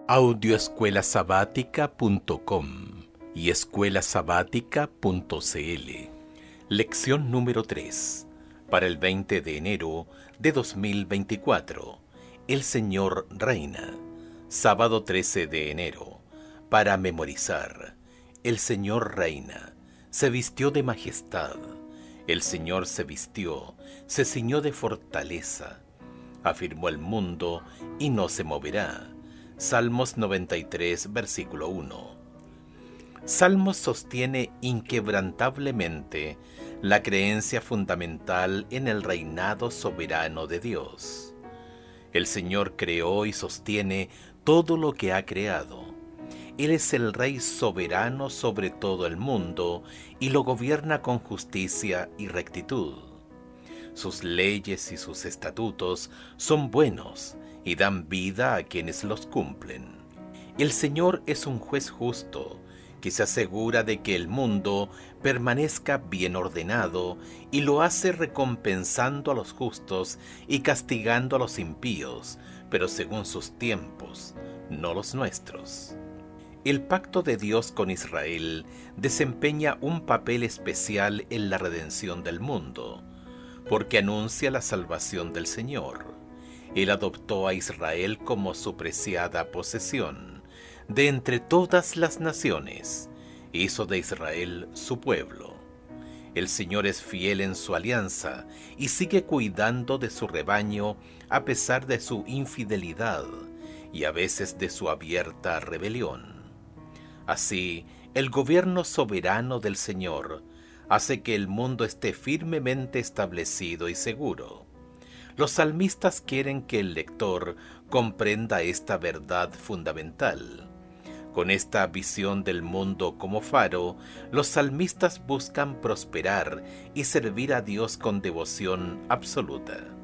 Audioescuelasabática.com y escuelasabática.cl. Lección número 3, para el 20 de enero de 2024. El Señor reina. Sábado 13 de enero. Para memorizar. El Señor reina. Se vistió de majestad. El Señor se vistió, se ciñó de fortaleza. Afirmó el mundo y no se moverá. Salmos 93, versículo 1. Salmos sostiene inquebrantablemente la creencia fundamental en el reinado soberano de Dios. El Señor creó y sostiene todo lo que ha creado. Él es el Rey soberano sobre todo el mundo y lo gobierna con justicia y rectitud. Sus leyes y sus estatutos son buenos y dan vida a quienes los cumplen. El Señor es un juez justo que se asegura de que el mundo permanezca bien ordenado y lo hace recompensando a los justos y castigando a los impíos, pero según sus tiempos, no los nuestros. El pacto de Dios con Israel desempeña un papel especial en la redención del mundo, porque anuncia la salvación del Señor. Él adoptó a Israel como su preciada posesión. De entre todas las naciones, hizo de Israel su pueblo. El Señor es fiel en su alianza y sigue cuidando de su rebaño a pesar de su infidelidad y a veces de su abierta rebelión. Así, el gobierno soberano del Señor hace que el mundo esté firmemente establecido y seguro. Los salmistas quieren que el lector comprenda esta verdad fundamental. Con esta visión del mundo como faro, los salmistas buscan prosperar y servir a Dios con devoción absoluta.